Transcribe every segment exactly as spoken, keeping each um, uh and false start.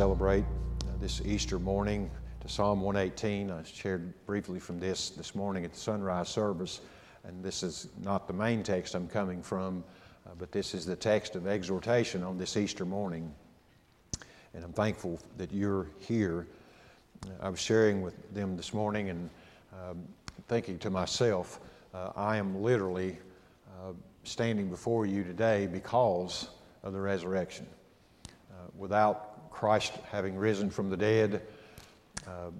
celebrate uh, this Easter morning to Psalm one eighteen. I shared briefly from this this morning at the sunrise service, and this is not the main text I'm coming from, uh, but this is the text of exhortation on this Easter morning. And I'm thankful that you're here. I was sharing with them this morning and um, thinking to myself, uh, I am literally uh, standing before you today because of the resurrection. Uh, without Christ having risen from the dead, uh,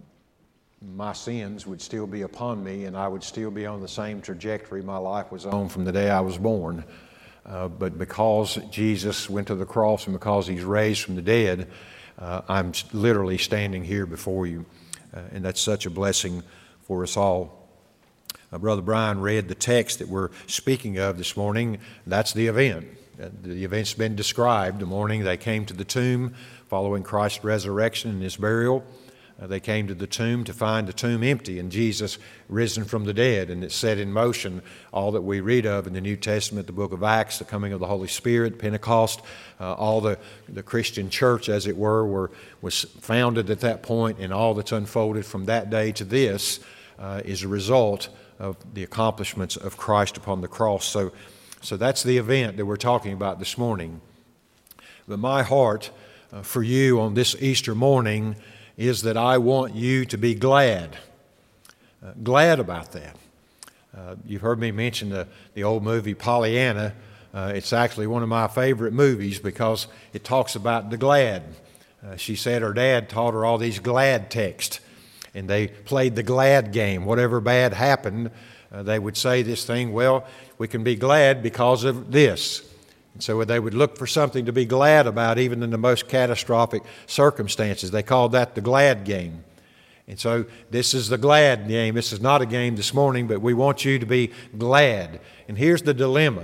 my sins would still be upon me, and I would still be on the same trajectory my life was on from the day I was born. Uh, but because Jesus went to the cross and because He's raised from the dead, uh, I'm literally standing here before you. Uh, and that's such a blessing for us all. Uh, Brother Brian read the text that we're speaking of this morning. That's the event. Uh, the event's been described. The morning they came to the tomb following Christ's resurrection and His burial. Uh, they came to the tomb to find the tomb empty and Jesus risen from the dead. And it set in motion all that we read of in the New Testament, the book of Acts, the coming of the Holy Spirit, Pentecost, uh, all the, the Christian church, as it were, were, was founded at that point, and all that's unfolded from that day to this uh, is a result of the accomplishments of Christ upon the cross. So, so that's the event that we're talking about this morning. But my heart uh, for you on this Easter morning is that I want you to be glad, uh, glad about that. Uh, you've heard me mention the, the old movie Pollyanna. Uh, it's actually one of my favorite movies because it talks about the glad. Uh, she said her dad taught her all these glad texts, and they played the glad game. Whatever bad happened, uh, they would say this thing, well, we can be glad because of this. And so they would look for something to be glad about even in the most catastrophic circumstances. They called that the glad game. And so this is the glad game. This is not a game this morning, but we want you to be glad. And here's the dilemma.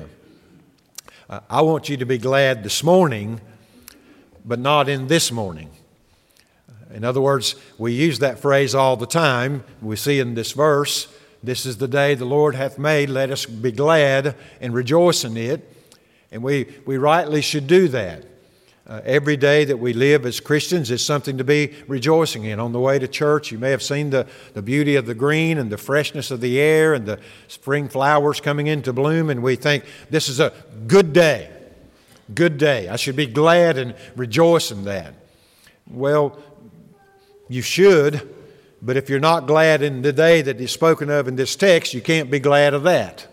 Uh, I want you to be glad this morning, but not in this morning. In other words, we use that phrase all the time. We see in this verse, this is the day the Lord hath made. Let us be glad and rejoice in it. And we, we rightly should do that. Uh, every day that we live as Christians is something to be rejoicing in. On the way to church, you may have seen the, the beauty of the green and the freshness of the air and the spring flowers coming into bloom, and we think, this is a good day. Good day. I should be glad and rejoice in that. Well, you should, but if you're not glad in the day that is spoken of in this text, you can't be glad of that.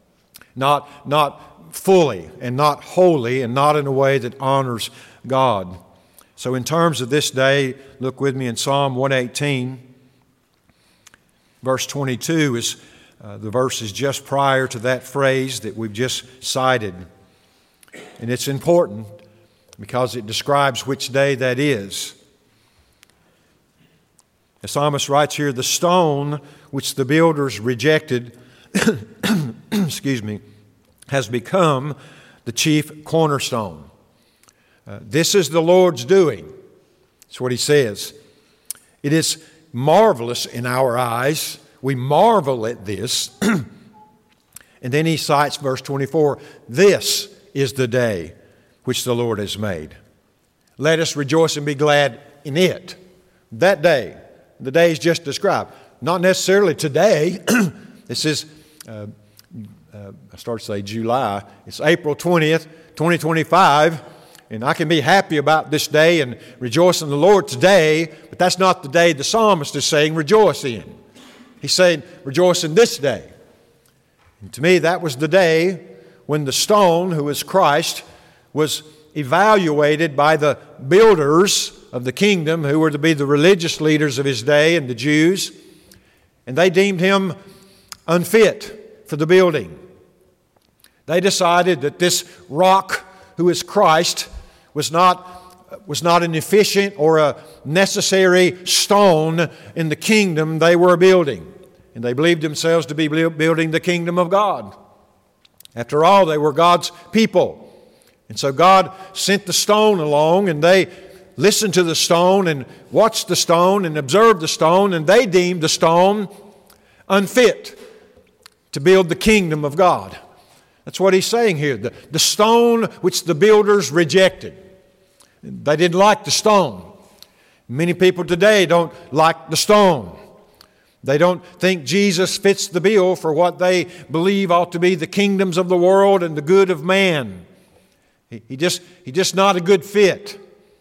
Not, not fully and not wholly and not in a way that honors God. So in terms of this day, look with me in Psalm one eighteen. Verse twenty-two is uh, the verses just prior to that phrase that we've just cited. And it's important because it describes which day that is. The psalmist writes here, the stone which the builders rejected, excuse me, has become the chief cornerstone. Uh, this is the Lord's doing. That's what he says. It is marvelous in our eyes. We marvel at this. And then he cites verse twenty-four. This is the day which the Lord has made. Let us rejoice and be glad in it. That day. The day is just described. Not necessarily today. This is... Uh, Uh, I started to say July. It's April twentieth, twenty twenty-five, and I can be happy about this day and rejoice in the Lord today, but that's not the day the psalmist is saying rejoice in. He's saying rejoice in this day. And to me, that was the day when the stone, who is Christ, was evaluated by the builders of the kingdom, who were to be the religious leaders of his day and the Jews, and they deemed him unfit for the building. They decided that this rock, who is Christ, was not, was not an efficient or a necessary stone in the kingdom they were building. And they believed themselves to be building the kingdom of God. After all, they were God's people. And so God sent the stone along, and they listened to the stone and watched the stone and observed the stone, and they deemed the stone unfit to build the kingdom of God. That's what he's saying here. The, the stone which the builders rejected. They didn't like the stone. Many people today don't like the stone. They don't think Jesus fits the bill for what they believe ought to be the kingdoms of the world and the good of man. He, he just, he just not a good fit.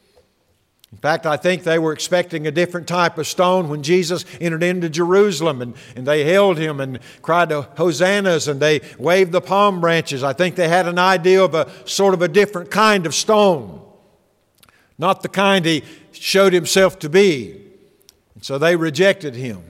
In fact, I think they were expecting a different type of stone when Jesus entered into Jerusalem, and, and they held Him and cried hosannas, and they waved the palm branches. I think they had an idea of a sort of a different kind of stone, not the kind He showed Himself to be. And so they rejected Him.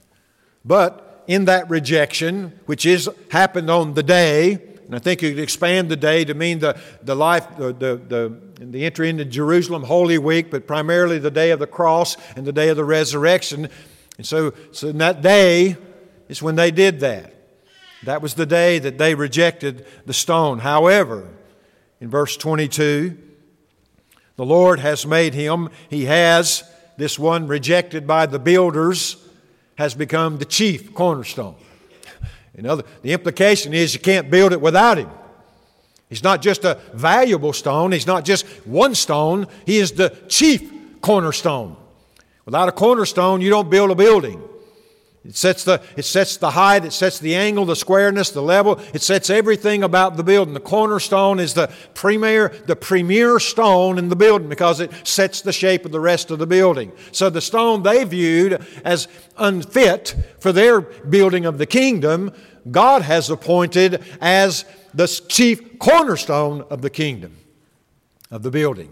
But in that rejection, which is happened on the day, and I think you could expand the day to mean the, the life, the, the, the, the entry into Jerusalem Holy Week, but primarily the day of the cross and the day of the resurrection. And so, so in that day is when they did that. That was the day that they rejected the stone. However, in verse twenty-two, the Lord has made Him, He has, this one rejected by the builders, has become the chief cornerstone. In other, the implication is you can't build it without Him. He's not just a valuable stone. He's not just one stone. He is the chief cornerstone. Without a cornerstone, you don't build a building. It sets the, it sets the height, it sets the angle, the squareness, the level. It sets everything about the building. The cornerstone is the premier, the premier stone in the building because it sets the shape of the rest of the building. So the stone they viewed as unfit for their building of the kingdom, God has appointed as the chief cornerstone of the kingdom, of the building.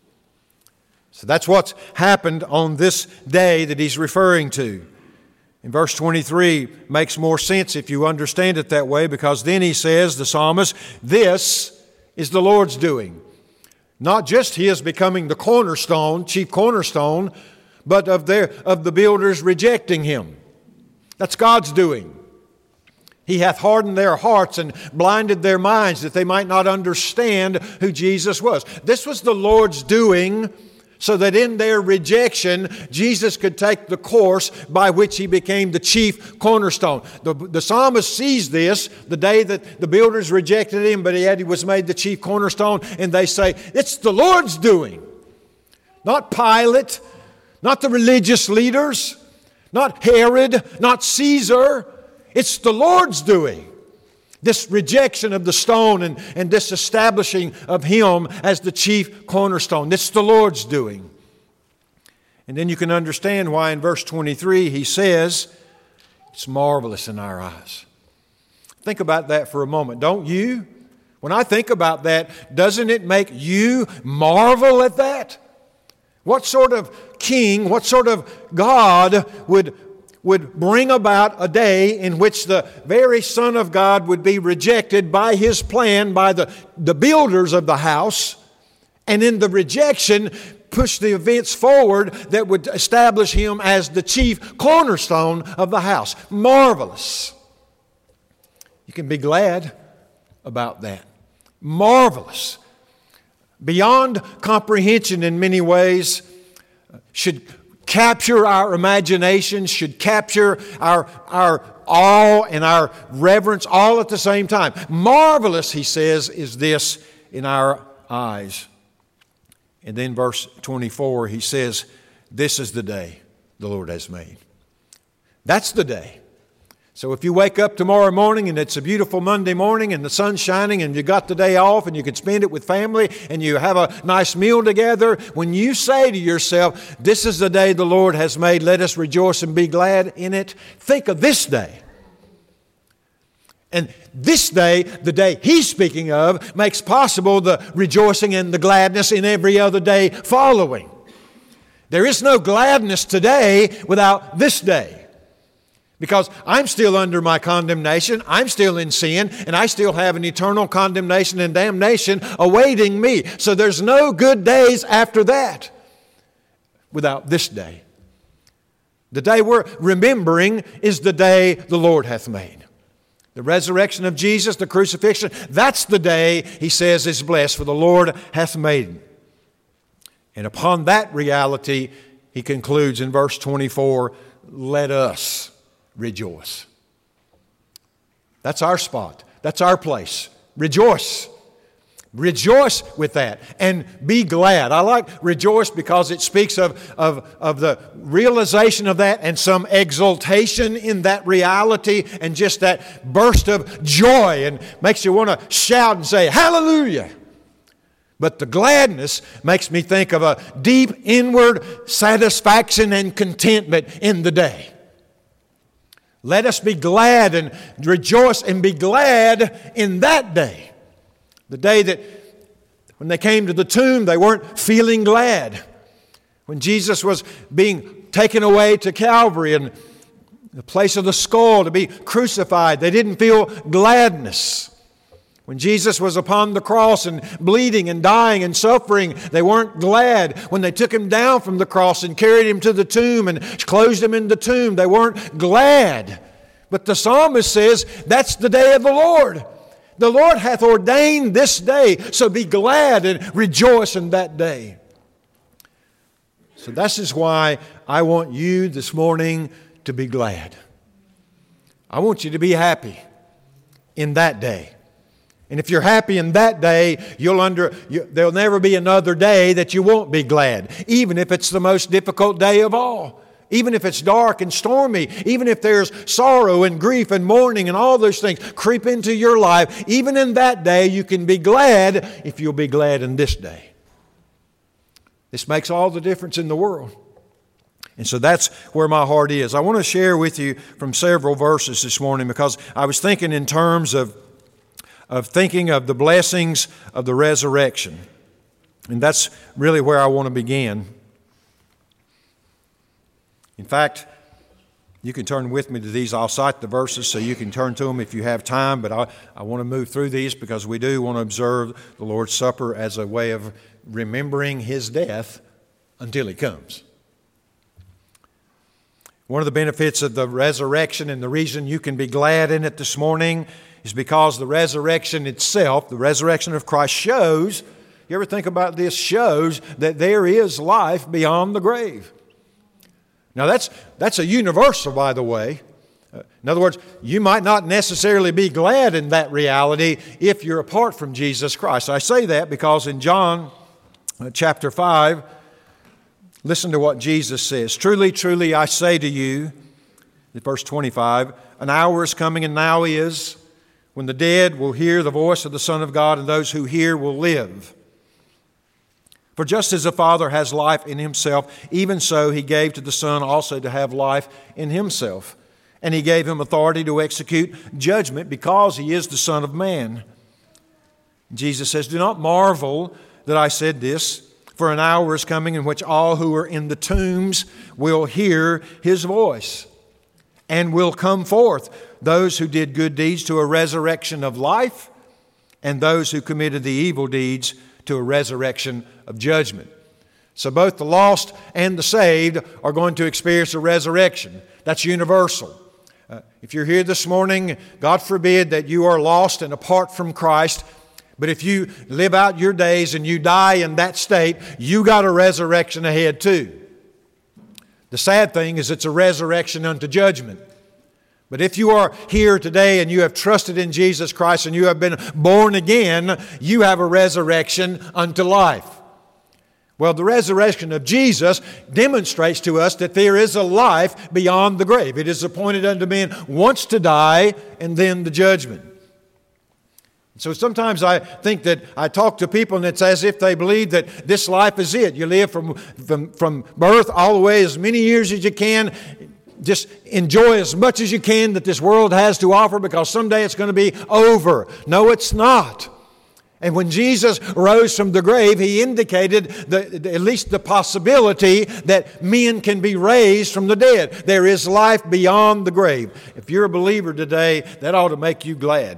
So that's what's happened on this day that He's referring to. In verse twenty-three makes more sense if you understand it that way, because then he says, the psalmist, this is the Lord's doing. Not just His becoming the cornerstone, chief cornerstone, but of their of the builders rejecting Him. That's God's doing. He hath hardened their hearts and blinded their minds that they might not understand who Jesus was. This was the Lord's doing, so that in their rejection, Jesus could take the course by which He became the chief cornerstone. The, the psalmist sees this the day that the builders rejected Him, but yet He was made the chief cornerstone, and they say, it's the Lord's doing. Not Pilate, not the religious leaders, not Herod, not Caesar. It's the Lord's doing. This rejection of the stone and, and this establishing of Him as the chief cornerstone. This is the Lord's doing. And then you can understand why in verse twenty-three he says, it's marvelous in our eyes. Think about that for a moment, don't you? When I think about that, doesn't it make you marvel at that? What sort of king, what sort of God would would bring about a day in which the very Son of God would be rejected by His plan, by the, the builders of the house, and in the rejection push the events forward that would establish Him as the chief cornerstone of the house. Marvelous. You can be glad about that. Marvelous. Beyond comprehension in many ways, should capture our imagination, should capture our, our awe and our reverence all at the same time. Marvelous, he says, is this in our eyes. And then verse twenty-four, he says, this is the day the Lord has made. That's the day. So if you wake up tomorrow morning and it's a beautiful Monday morning and the sun's shining and you got the day off and you can spend it with family and you have a nice meal together, when you say to yourself, this is the day the Lord has made, let us rejoice and be glad in it, think of this day. And this day, the day He's speaking of, makes possible the rejoicing and the gladness in every other day following. There is no gladness today without this day. Because I'm still under my condemnation, I'm still in sin, and I still have an eternal condemnation and damnation awaiting me. So there's no good days after that without this day. The day we're remembering is the day the Lord hath made. The resurrection of Jesus, the crucifixion, that's the day, he says, is blessed, for the Lord hath made it. And upon that reality, he concludes in verse twenty-four, let us rejoice. That's our spot. That's our place. Rejoice. Rejoice with that and be glad. I like rejoice because it speaks of, of, of the realization of that and some exultation in that reality and just that burst of joy and makes you want to shout and say, hallelujah. But the gladness makes me think of a deep inward satisfaction and contentment in the day. Let us be glad and rejoice and be glad in that day. The day that when they came to the tomb, they weren't feeling glad. When Jesus was being taken away to Calvary and the place of the skull to be crucified, they didn't feel gladness. When Jesus was upon the cross and bleeding and dying and suffering, they weren't glad. When they took Him down from the cross and carried Him to the tomb and closed Him in the tomb, they weren't glad. But the psalmist says, that's the day of the Lord. The Lord hath ordained this day, so be glad and rejoice in that day. So this is why I want you this morning to be glad. I want you to be happy in that day. And if you're happy in that day, you'll under, you, there'll never be another day that you won't be glad, even if it's the most difficult day of all. Even if it's dark and stormy, even if there's sorrow and grief and mourning and all those things creep into your life, even in that day you can be glad if you'll be glad in this day. This makes all the difference in the world. And so that's where my heart is. I want to share with you from several verses this morning because I was thinking in terms of, of thinking of the blessings of the resurrection. And that's really where I want to begin. In fact, you can turn with me to these. I'll cite the verses so you can turn to them if you have time, but I, I want to move through these because we do want to observe the Lord's Supper as a way of remembering His death until He comes. One of the benefits of the resurrection and the reason you can be glad in it this morning is because the resurrection itself, the resurrection of Christ shows, you ever think about this, shows that there is life beyond the grave. Now that's, that's a universal, by the way. Uh, in other words, you might not necessarily be glad in that reality if you're apart from Jesus Christ. I say that because in John uh, chapter five, listen to what Jesus says. Truly, truly, I say to you, verse twenty-five, an hour is coming and now is when the dead will hear the voice of the Son of God, and those who hear will live. For just as the Father has life in Himself, even so He gave to the Son also to have life in Himself. And He gave Him authority to execute judgment because He is the Son of Man. Jesus says, do not marvel that I said this, for an hour is coming in which all who are in the tombs will hear His voice and will come forth, those who did good deeds to a resurrection of life, and those who committed the evil deeds to a resurrection of judgment. So both the lost and the saved are going to experience a resurrection. That's universal. Uh, if you're here this morning, God forbid that you are lost and apart from Christ, but if you live out your days and you die in that state, you got a resurrection ahead too. The sad thing is it's a resurrection unto judgment. But if you are here today and you have trusted in Jesus Christ and you have been born again, you have a resurrection unto life. Well, the resurrection of Jesus demonstrates to us that there is a life beyond the grave. It is appointed unto men once to die and then the judgment. So sometimes I think that I talk to people and it's as if they believe that this life is it. You live from, from, from birth all the way as many years as you can. Just enjoy as much as you can that this world has to offer because someday it's going to be over. No, it's not. And when Jesus rose from the grave, He indicated the, the, at least the possibility that men can be raised from the dead. There is life beyond the grave. If you're a believer today, that ought to make you glad.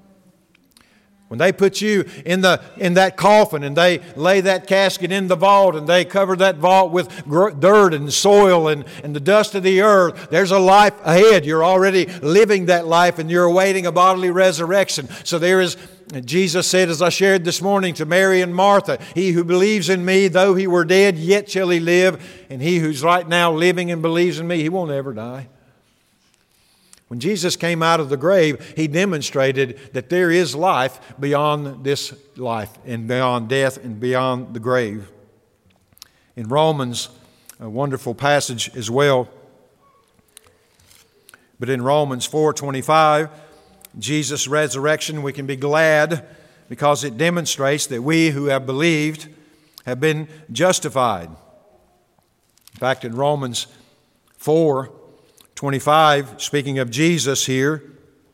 When they put you in the in that coffin and they lay that casket in the vault and they cover that vault with gr- dirt and soil and, and the dust of the earth, there's a life ahead. You're already living that life and you're awaiting a bodily resurrection. So there is, Jesus said, as I shared this morning to Mary and Martha, he who believes in me, though he were dead, yet shall he live. And he who's right now living and believes in me, he won't ever die. When Jesus came out of the grave, He demonstrated that there is life beyond this life and beyond death and beyond the grave. In Romans, a wonderful passage as well, but in Romans four twenty-five, Jesus' resurrection, we can be glad because it demonstrates that we who have believed have been justified. In fact, in Romans four twenty-five, speaking of Jesus here,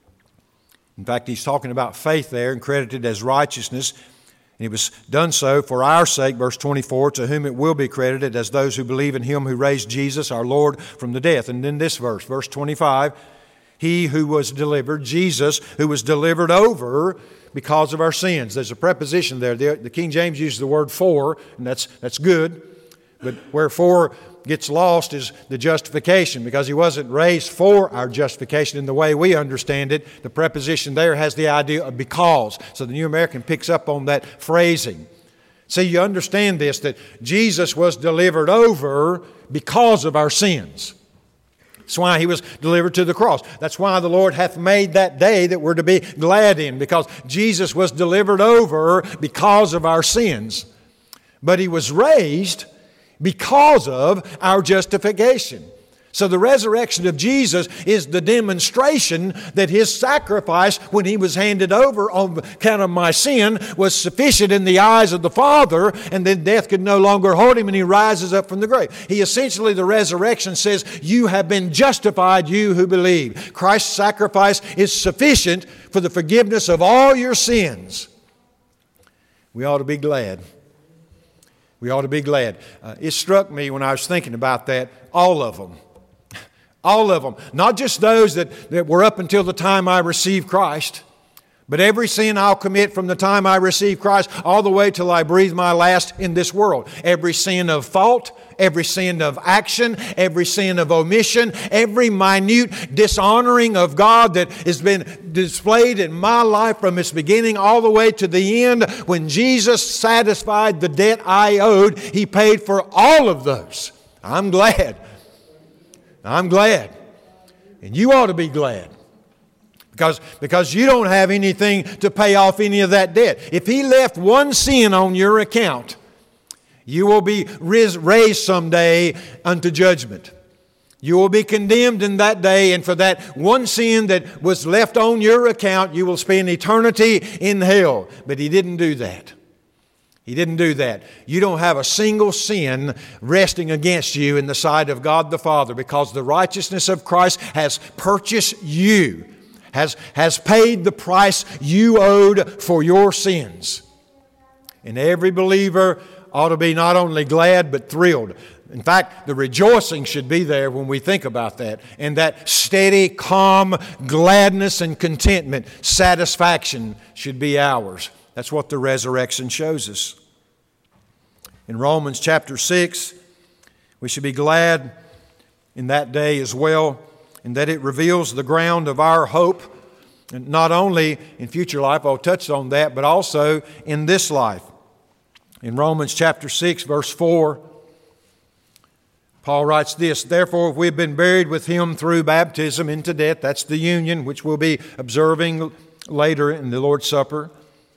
in fact, he's talking about faith there and credited as righteousness. And it was done so for our sake, verse twenty-four, to whom it will be credited as those who believe in Him who raised Jesus, our Lord, from the death. And then this verse, verse twenty-five, He who was delivered, Jesus, who was delivered over because of our sins. There's a preposition there. The, the King James uses the word for, and that's, that's good. But where for gets lost is the justification, because He wasn't raised for our justification in the way we understand it. The preposition there has the idea of because. So the New American picks up on that phrasing. See, you understand this, that Jesus was delivered over because of our sins. That's why He was delivered to the cross. That's why the Lord hath made that day that we're to be glad in, because Jesus was delivered over because of our sins. But He was raised because of our justification. So the resurrection of Jesus is the demonstration that His sacrifice when He was handed over on account of my sin was sufficient in the eyes of the Father, and then death could no longer hold Him, and He rises up from the grave. He essentially, the resurrection says, you have been justified, you who believe. Christ's sacrifice is sufficient for the forgiveness of all your sins. We ought to be glad. We ought to be glad. Uh, it struck me when I was thinking about that, all of them. All of them. Not just those that, that were up until the time I received Christ, but every sin I'll commit from the time I received Christ all the way till I breathe my last in this world. Every sin of fault, every sin of action, every sin of omission, every minute dishonoring of God that has been displayed in my life from its beginning all the way to the end. When Jesus satisfied the debt I owed, He paid for all of those. I'm glad. I'm glad. And you ought to be glad. Because, because you don't have anything to pay off any of that debt. If He left one sin on your account, you will be raised someday unto judgment. You will be condemned in that day, and for that one sin that was left on your account, you will spend eternity in hell. But He didn't do that. He didn't do that. You don't have a single sin resting against you in the sight of God the Father, because the righteousness of Christ has purchased you, has, has paid the price you owed for your sins. And every believer ought to be not only glad but thrilled. In fact, the rejoicing should be there when we think about that. And that steady, calm gladness and contentment, satisfaction should be ours. That's what the resurrection shows us. In Romans chapter six, we should be glad in that day as well, in that it reveals the ground of our hope, and not only in future life, I'll touch on that, but also in this life. In Romans chapter six, verse four, Paul writes this, therefore, if we've been buried with Him through baptism into death, that's the union, which we'll be observing later in the Lord's Supper,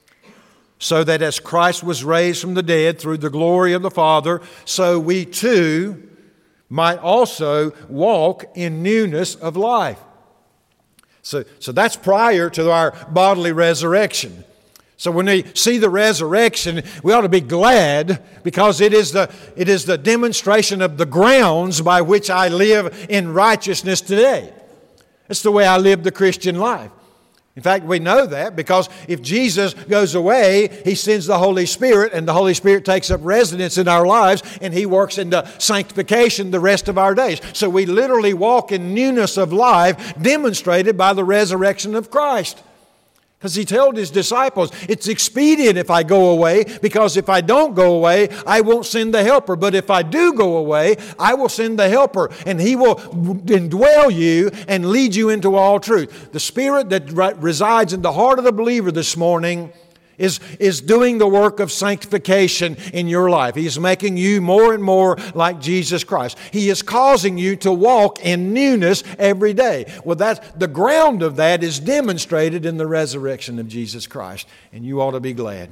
so that as Christ was raised from the dead through the glory of the Father, so we too might also walk in newness of life. So, so that's prior to our bodily resurrection. So when we see the resurrection, we ought to be glad, because it is the, it is the demonstration of the grounds by which I live in righteousness today. It's the way I live the Christian life. In fact, we know that because if Jesus goes away, He sends the Holy Spirit, and the Holy Spirit takes up residence in our lives, and He works into sanctification the rest of our days. So we literally walk in newness of life demonstrated by the resurrection of Christ. Because He told His disciples, it's expedient if I go away, because if I don't go away, I won't send the Helper. But if I do go away, I will send the Helper, and He will indwell you and lead you into all truth. The Spirit that resides in the heart of the believer this morning is, is doing the work of sanctification in your life. He is making you more and more like Jesus Christ. He is causing you to walk in newness every day. Well, that, the ground of that is demonstrated in the resurrection of Jesus Christ, and you ought to be glad.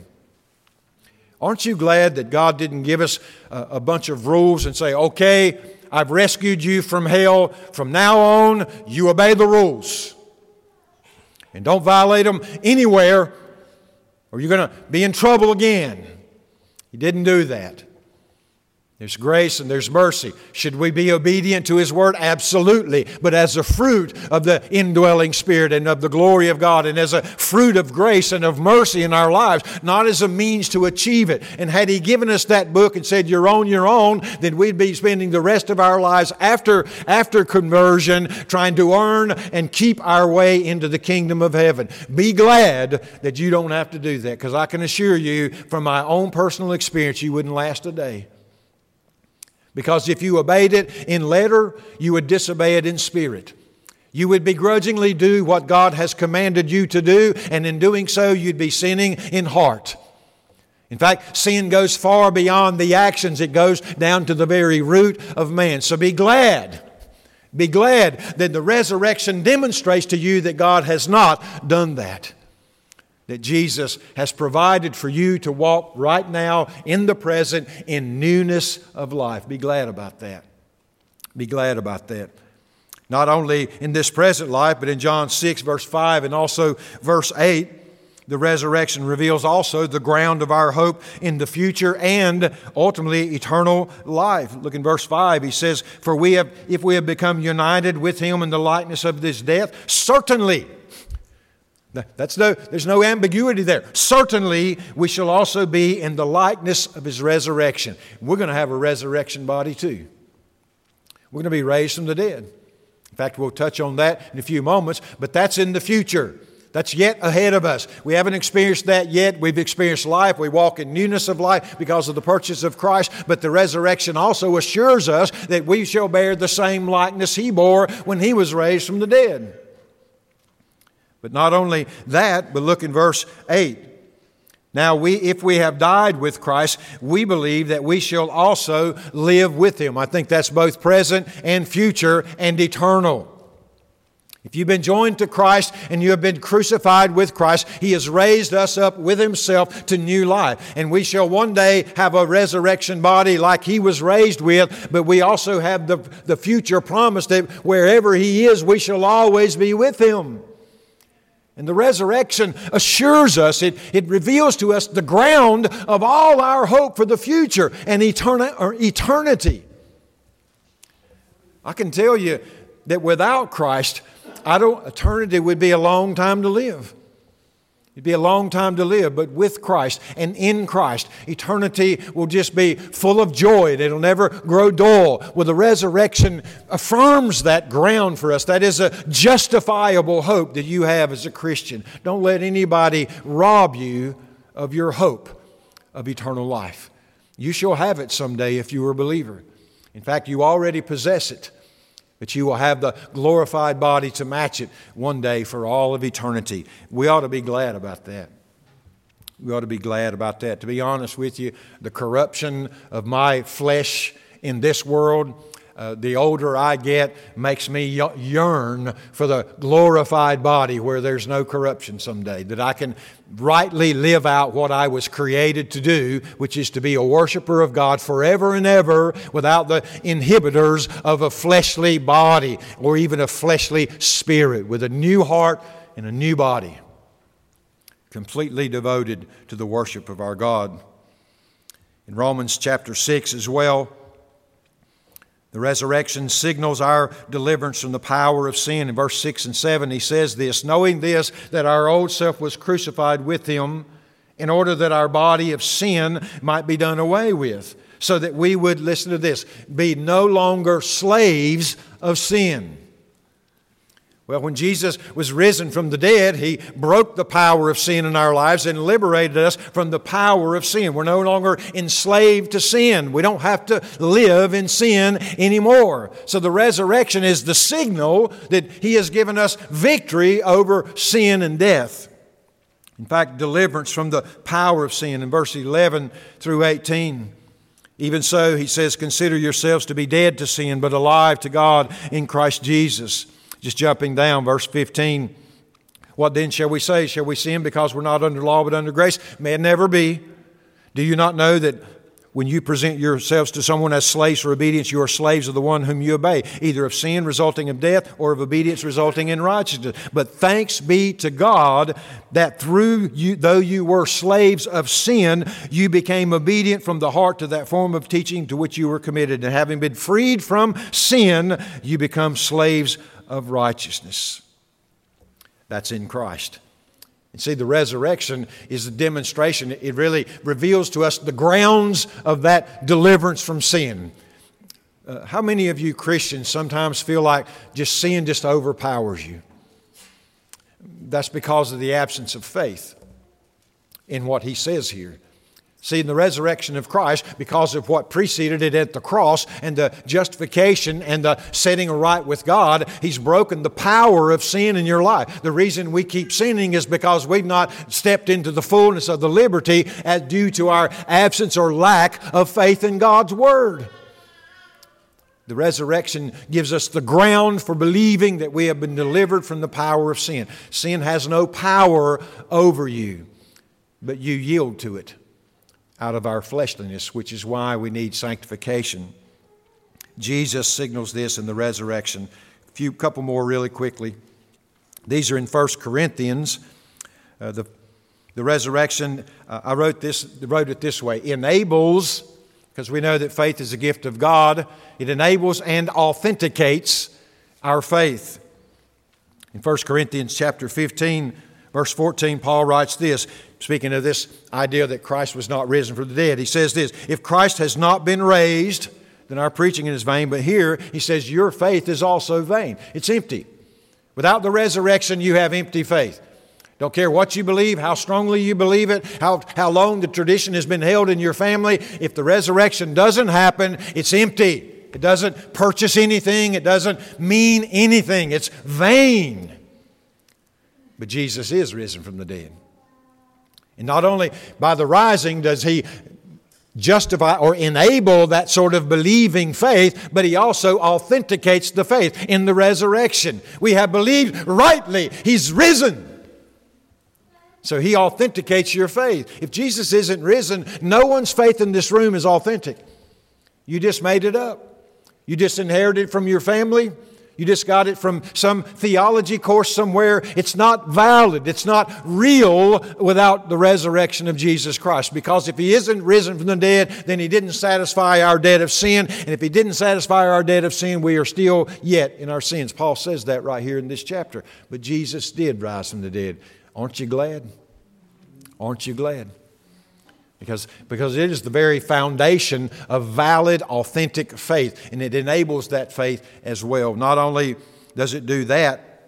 Aren't you glad that God didn't give us a, a bunch of rules and say, okay, I've rescued you from hell. From now on, you obey the rules. And don't violate them anywhere, or you're going to be in trouble again. He didn't do that. There's grace and there's mercy. Should we be obedient to His Word? Absolutely. But as a fruit of the indwelling Spirit and of the glory of God, and as a fruit of grace and of mercy in our lives, not as a means to achieve it. And had He given us that book and said, you're on your own, then we'd be spending the rest of our lives after, after conversion trying to earn and keep our way into the kingdom of heaven. Be glad that you don't have to do that, because I can assure you from my own personal experience, you wouldn't last a day. Because if you obeyed it in letter, you would disobey it in spirit. You would begrudgingly do what God has commanded you to do, and in doing so, you'd be sinning in heart. In fact, sin goes far beyond the actions. It goes down to the very root of man. So be glad. Be glad that the resurrection demonstrates to you that God has not done that. That Jesus has provided for you to walk right now in the present in newness of life. Be glad about that. Be glad about that. Not only in this present life, but in John six, verse five, and also verse eight, the resurrection reveals also the ground of our hope in the future and ultimately eternal life. Look in verse five. He says, "For we have, if we have become united with Him in the likeness of this death, certainly." That's no, there's no ambiguity there. Certainly, we shall also be in the likeness of His resurrection. We're going to have a resurrection body too. We're going to be raised from the dead. In fact, we'll touch on that in a few moments, but that's in the future. That's yet ahead of us. We haven't experienced that yet. We've experienced life. We walk in newness of life because of the purchase of Christ. But the resurrection also assures us that we shall bear the same likeness He bore when He was raised from the dead. But not only that, but look in verse eight. Now, we, if we have died with Christ, we believe that we shall also live with Him. I think that's both present and future and eternal. If you've been joined to Christ and you have been crucified with Christ, He has raised us up with Himself to new life. And we shall one day have a resurrection body like He was raised with, but we also have the, the future promise that wherever He is, we shall always be with Him. And the resurrection assures us, it, it reveals to us the ground of all our hope for the future and eterni- or eternity. I can tell you that without Christ, I don't, eternity would be a long time to live. It'd be a long time to live, but with Christ and in Christ, eternity will just be full of joy. It'll never grow dull. Well, the resurrection affirms that ground for us. That is a justifiable hope that you have as a Christian. Don't let anybody rob you of your hope of eternal life. You shall have it someday if you are a believer. In fact, you already possess it. But you will have the glorified body to match it one day for all of eternity. We ought to be glad about that. We ought to be glad about that. To be honest with you, the corruption of my flesh in this world, uh, the older I get, makes me yearn for the glorified body where there's no corruption someday, that I can rightly live out what I was created to do, which is to be a worshiper of God forever and ever without the inhibitors of a fleshly body or even a fleshly spirit, with a new heart and a new body, completely devoted to the worship of our God. In Romans chapter six as well, the resurrection signals our deliverance from the power of sin. In verse six and seven, he says this, "Knowing this, that our old self was crucified with Him, in order that our body of sin might be done away with, so that we would," listen to this, "be no longer slaves of sin." Well, when Jesus was risen from the dead, He broke the power of sin in our lives and liberated us from the power of sin. We're no longer enslaved to sin. We don't have to live in sin anymore. So the resurrection is the signal that He has given us victory over sin and death. In fact, deliverance from the power of sin in verse eleven through eighteen. Even so, he says, consider yourselves to be dead to sin, but alive to God in Christ Jesus. Just jumping down, verse fifteen. What then shall we say? Shall we sin because we're not under law but under grace? May it never be. Do you not know that when you present yourselves to someone as slaves for obedience, you are slaves of the one whom you obey, either of sin resulting in death or of obedience resulting in righteousness? But thanks be to God that through you, though you were slaves of sin, you became obedient from the heart to that form of teaching to which you were committed. And having been freed from sin, you become slaves of righteousness. That's in Christ. And see, the resurrection is a demonstration. It really reveals to us the grounds of that deliverance from sin. Uh, how many of you Christians sometimes feel like just sin just overpowers you? That's because of the absence of faith in what he says here. See, in the resurrection of Christ, because of what preceded it at the cross and the justification and the setting right with God, He's broken the power of sin in your life. The reason we keep sinning is because we've not stepped into the fullness of the liberty as due to our absence or lack of faith in God's Word. The resurrection gives us the ground for believing that we have been delivered from the power of sin. Sin has no power over you, but you yield to it out of our fleshliness, which is why we need sanctification. Jesus signals this in the resurrection. A few couple more really quickly. These are in First Corinthians. Uh, the, the resurrection, uh, I wrote this, wrote it this way, enables, because we know that faith is a gift of God, it enables and authenticates our faith. In First Corinthians chapter fifteen, verse fourteen, Paul writes this, speaking of this idea that Christ was not risen from the dead. He says this, if Christ has not been raised, then our preaching is vain. But here he says, your faith is also vain. It's empty. Without the resurrection, you have empty faith. Don't care what you believe, how strongly you believe it, how, how long the tradition has been held in your family. If the resurrection doesn't happen, it's empty. It doesn't purchase anything. It doesn't mean anything. It's vain. But Jesus is risen from the dead. And not only by the rising does He justify or enable that sort of believing faith, but He also authenticates the faith in the resurrection. We have believed rightly. He's risen. So He authenticates your faith. If Jesus isn't risen, no one's faith in this room is authentic. You just made it up. You just inherited it from your family. You just got it from some theology course somewhere. It's not valid. It's not real without the resurrection of Jesus Christ. Because if He isn't risen from the dead, then He didn't satisfy our debt of sin. And if He didn't satisfy our debt of sin, we are still yet in our sins. Paul says that right here in this chapter. But Jesus did rise from the dead. Aren't you glad? Aren't you glad? Because, because it is the very foundation of valid, authentic faith. And it enables that faith as well. Not only does it do that,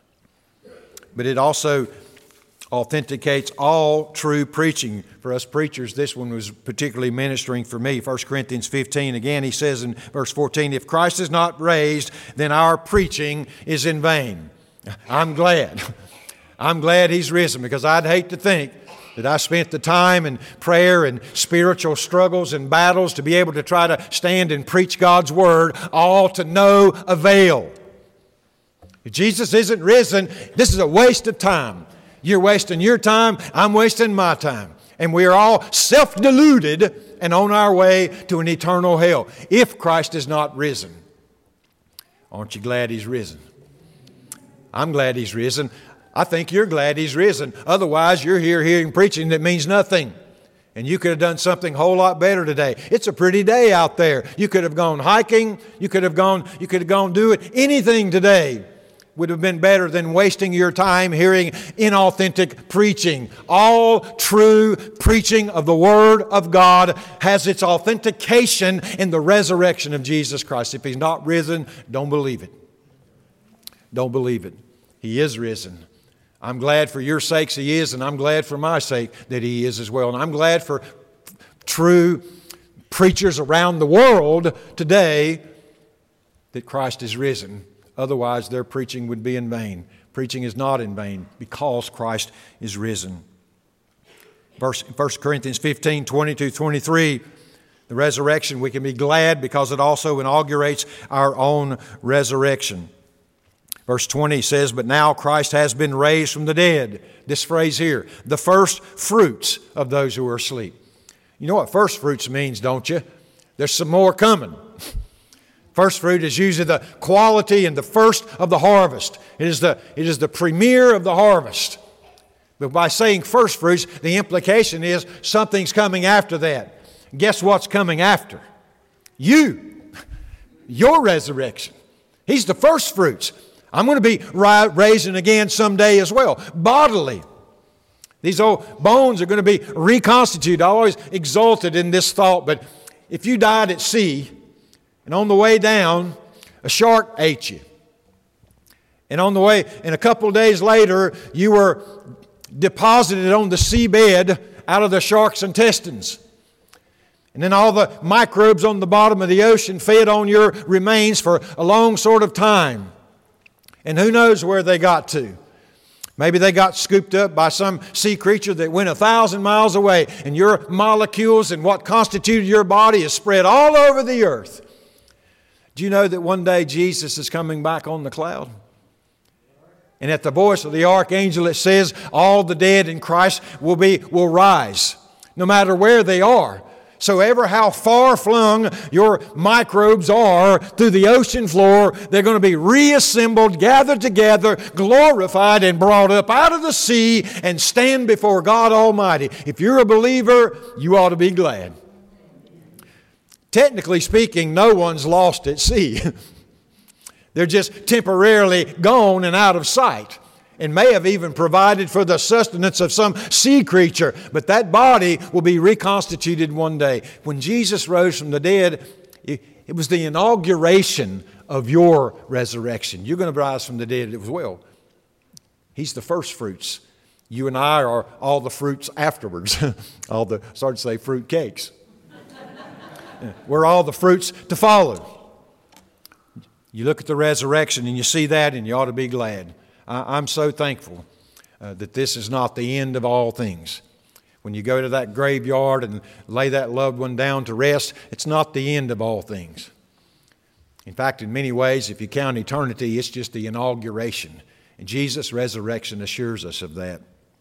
but it also authenticates all true preaching. For us preachers, this one was particularly ministering for me. First Corinthians fifteen, again, he says in verse fourteen, if Christ is not raised, then our preaching is in vain. I'm glad. I'm glad He's risen, because I'd hate to think that I spent the time and prayer and spiritual struggles and battles to be able to try to stand and preach God's Word, all to no avail. If Jesus isn't risen, this is a waste of time. You're wasting your time, I'm wasting my time. And we are all self-deluded and on our way to an eternal hell if Christ is not risen. Aren't you glad He's risen? I'm glad He's risen. I think you're glad He's risen. Otherwise, you're here hearing preaching that means nothing. And you could have done something a whole lot better today. It's a pretty day out there. You could have gone hiking. You could have gone, you could have gone do it. Anything today would have been better than wasting your time hearing inauthentic preaching. All true preaching of the Word of God has its authentication in the resurrection of Jesus Christ. If He's not risen, don't believe it. Don't believe it. He is risen. I'm glad for your sakes He is, and I'm glad for my sake that He is as well. And I'm glad for true preachers around the world today that Christ is risen. Otherwise, their preaching would be in vain. Preaching is not in vain because Christ is risen. First Corinthians fifteen, twenty-two, twenty-three, the resurrection, we can be glad because it also inaugurates our own resurrection. Verse twenty says, but now Christ has been raised from the dead. This phrase here, the first fruits of those who are asleep. You know what first fruits means, don't you? There's some more coming. First fruit is usually the quality and the first of the harvest. It is the, it is the premier of the harvest. But by saying first fruits, the implication is something's coming after that. Guess what's coming after? You. Your resurrection. He's the first fruits. I'm going to be raising again someday as well, bodily. These old bones are going to be reconstituted. I always exulted in this thought, but if you died at sea and on the way down, a shark ate you. And on the way, and a couple of days later, you were deposited on the seabed out of the shark's intestines. And then all the microbes on the bottom of the ocean fed on your remains for a long sort of time. And who knows where they got to. Maybe they got scooped up by some sea creature that went a thousand miles away, and your molecules and what constituted your body is spread all over the earth. Do you know that one day Jesus is coming back on the cloud? And at the voice of the archangel it says all the dead in Christ will be will rise, no matter where they are. So ever how far flung your microbes are through the ocean floor, they're going to be reassembled, gathered together, glorified, and brought up out of the sea and stand before God Almighty. If you're a believer, you ought to be glad. Technically speaking, no one's lost at sea. They're just temporarily gone and out of sight, and may have even provided for the sustenance of some sea creature. But that body will be reconstituted one day. When Jesus rose from the dead, it, it was the inauguration of your resurrection. You're going to rise from the dead as well. He's the first fruits. You and I are all the fruits afterwards. all the, sorry to say, fruit cakes. We're all the fruits to follow. You look at the resurrection and you see that, and you ought to be glad. I'm so thankful uh, that this is not the end of all things. When you go to that graveyard and lay that loved one down to rest, it's not the end of all things. In fact, in many ways, if you count eternity, it's just the inauguration. And Jesus' resurrection assures us of that.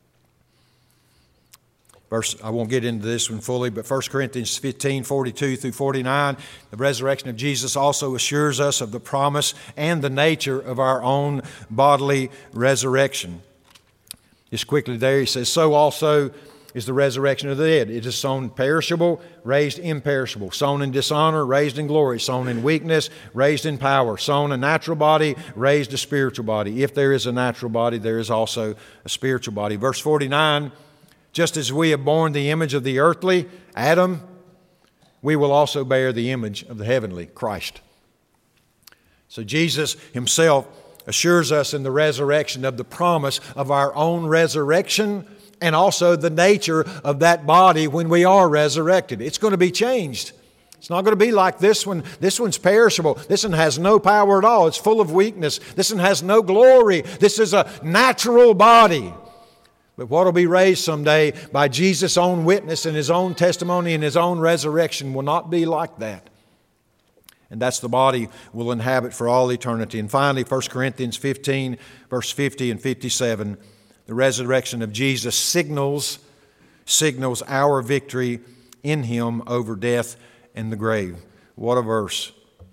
Verse, I won't get into this one fully, but First Corinthians fifteen, forty-two through forty-nine, the resurrection of Jesus also assures us of the promise and the nature of our own bodily resurrection. Just quickly there, he says, so also is the resurrection of the dead. It is sown perishable, raised imperishable, sown in dishonor, raised in glory, sown in weakness, raised in power, sown a natural body, raised a spiritual body. If there is a natural body, there is also a spiritual body. Verse forty-nine, just as we have borne the image of the earthly, Adam, we will also bear the image of the heavenly, Christ. So Jesus himself assures us in the resurrection of the promise of our own resurrection and also the nature of that body when we are resurrected. It's going to be changed. It's not going to be like this one. This one's perishable. This one has no power at all. It's full of weakness. This one has no glory. This is a natural body. But what will be raised someday by Jesus' own witness and His own testimony and His own resurrection will not be like that. And that's the body we'll inhabit for all eternity. And finally, First Corinthians fifteen, verse fifty and fifty-seven, the resurrection of Jesus signals, signals our victory in Him over death and the grave. What a verse.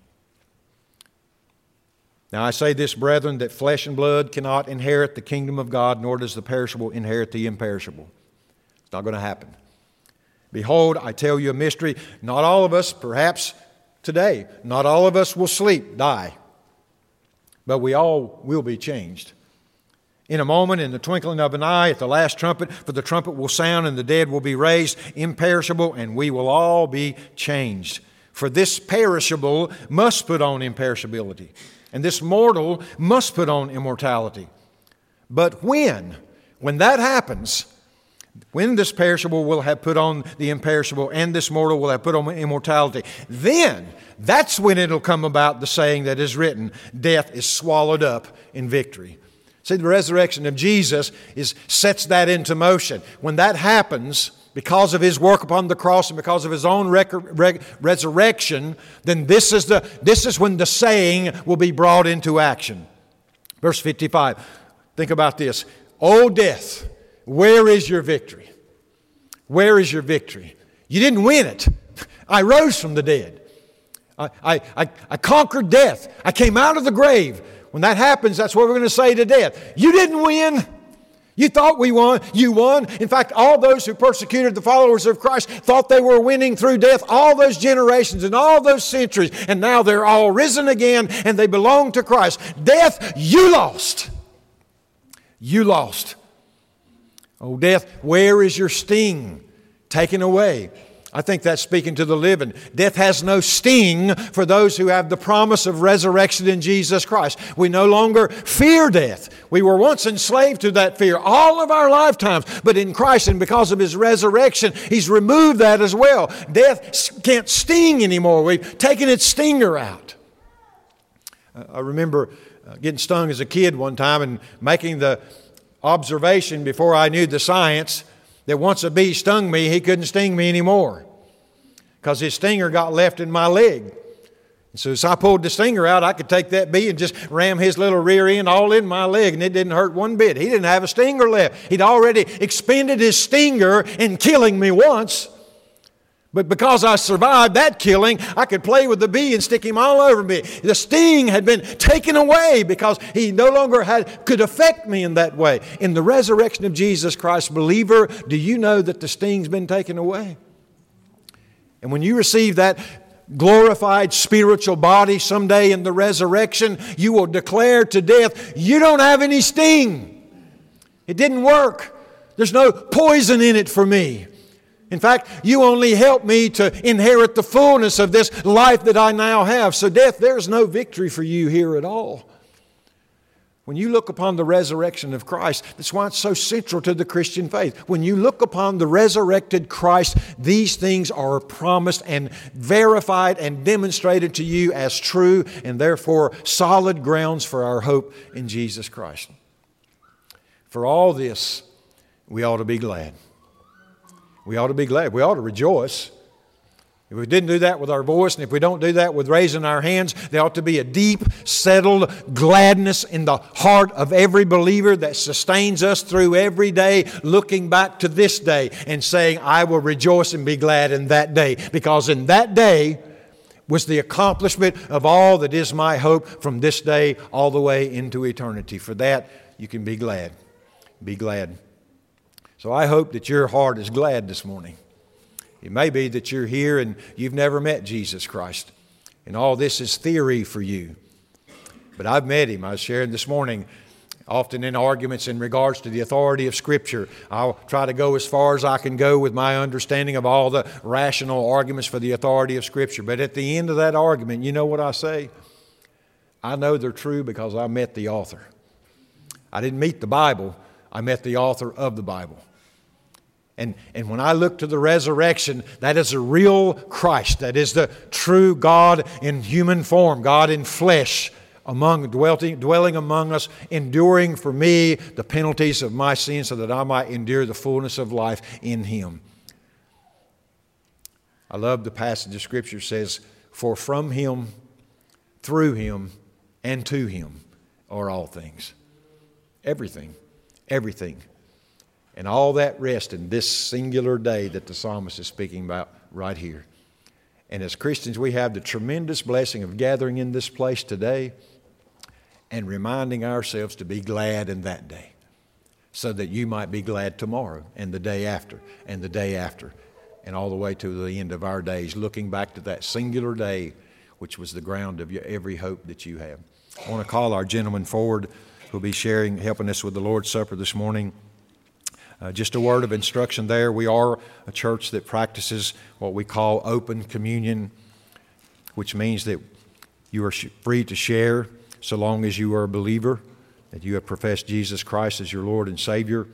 Now I say this, brethren, that flesh and blood cannot inherit the kingdom of God, nor does the perishable inherit the imperishable. It's not going to happen. Behold, I tell you a mystery. Not all of us, perhaps today, not all of us will sleep, die. But we all will be changed. In a moment, in the twinkling of an eye, at the last trumpet, for the trumpet will sound and the dead will be raised imperishable, and we will all be changed. For this perishable must put on imperishability, and this mortal must put on immortality. But when, when that happens, when this perishable will have put on the imperishable and this mortal will have put on immortality, then that's when it'll come about the saying that is written, death is swallowed up in victory. See, the resurrection of Jesus is, sets that into motion. When that happens, because of His work upon the cross and because of His own rec- rec- resurrection, then this is, the, this is when the saying will be brought into action. Verse fifty-five, think about this. O death, where is your victory? Where is your victory? You didn't win it. I rose from the dead. I, I, I, I conquered death. I came out of the grave. When that happens, that's what we're going to say to death. You didn't win. You thought we won. You won. In fact, all those who persecuted the followers of Christ thought they were winning through death all those generations and all those centuries. And now they're all risen again and they belong to Christ. Death, you lost. You lost. Oh, death, where is your sting? Taken away. I think that's speaking to the living. Death has no sting for those who have the promise of resurrection in Jesus Christ. We no longer fear death. We were once enslaved to that fear all of our lifetimes, but in Christ and because of His resurrection, He's removed that as well. Death can't sting anymore. We've taken its stinger out. I remember getting stung as a kid one time and making the observation before I knew the science that once a bee stung me, he couldn't sting me anymore because his stinger got left in my leg. And so as I pulled the stinger out, I could take that bee and just ram his little rear end all in my leg, and it didn't hurt one bit. He didn't have a stinger left. He'd already expended his stinger in killing me once. But because I survived that killing, I could play with the bee and stick him all over me. The sting had been taken away because he no longer had could affect me in that way. In the resurrection of Jesus Christ, believer, do you know that the sting's been taken away? And when you receive that glorified spiritual body someday in the resurrection, you will declare to death, you don't have any sting. It didn't work. There's no poison in it for me. In fact, you only help me to inherit the fullness of this life that I now have. So death, there's no victory for you here at all. When you look upon the resurrection of Christ, that's why it's so central to the Christian faith. When you look upon the resurrected Christ, these things are promised and verified and demonstrated to you as true and therefore solid grounds for our hope in Jesus Christ. For all this, we ought to be glad. We ought to be glad. We ought to rejoice. If we didn't do that with our voice, and if we don't do that with raising our hands, there ought to be a deep, settled gladness in the heart of every believer that sustains us through every day, looking back to this day and saying, I will rejoice and be glad in that day. Because in that day was the accomplishment of all that is my hope from this day all the way into eternity. For that, you can be glad. Be glad. So I hope that your heart is glad this morning. It may be that you're here and you've never met Jesus Christ, and all this is theory for you. But I've met Him. I was sharing this morning, often in arguments in regards to the authority of Scripture. I'll try to go as far as I can go with my understanding of all the rational arguments for the authority of Scripture. But at the end of that argument, you know what I say? I know they're true because I met the author. I didn't meet the Bible. I met the author of the Bible. And, and when I look to the resurrection, that is a real Christ. That is the true God in human form, God in flesh, among dwelling, dwelling among us, enduring for me the penalties of my sins so that I might endure the fullness of life in Him. I love the passage of Scripture that says, for from Him, through Him, and to Him are all things. Everything. Everything. And all that rests in this singular day that the psalmist is speaking about right here. And as Christians, we have the tremendous blessing of gathering in this place today and reminding ourselves to be glad in that day so that you might be glad tomorrow and the day after and the day after and all the way to the end of our days, looking back to that singular day which was the ground of your, every hope that you have. I want to call our gentleman forward who will be sharing, helping us with the Lord's Supper this morning. Uh, just a word of instruction there. We are a church that practices what we call open communion, which means that you are sh- free to share so long as you are a believer, that you have professed Jesus Christ as your Lord and Savior.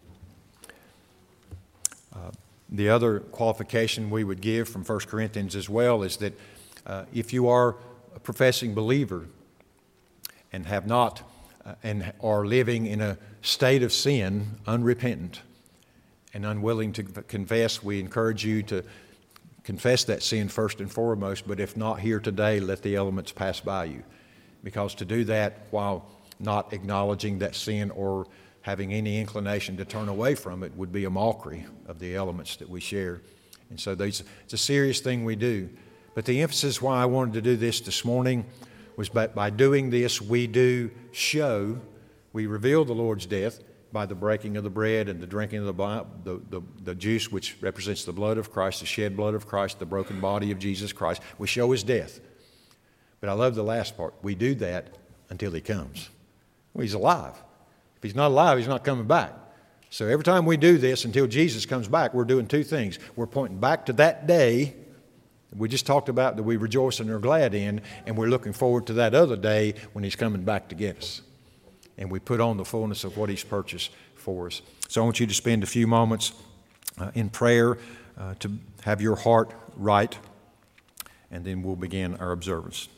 Uh, the other qualification we would give from First Corinthians as well is that uh, if you are a professing believer and have not uh, and are living in a state of sin, unrepentant, and unwilling to confess, we encourage you to confess that sin first and foremost, but if not here today, let the elements pass by you. Because to do that while not acknowledging that sin or having any inclination to turn away from it would be a mockery of the elements that we share. And so these, it's a serious thing we do. But the emphasis why I wanted to do this this morning was by, by doing this, we do show, we reveal the Lord's death by the breaking of the bread and the drinking of the, the, the, the juice, which represents the blood of Christ, the shed blood of Christ, the broken body of Jesus Christ. We show his death. But I love the last part. We do that until he comes. Well, he's alive. If he's not alive, he's not coming back. So every time we do this until Jesus comes back, we're doing two things. We're pointing back to that day we just talked about that we rejoice and are glad in, and we're looking forward to that other day when he's coming back to get us. And we put on the fullness of what he's purchased for us. So I want you to spend a few moments uh, in prayer uh, to have your heart right, and then we'll begin our observance.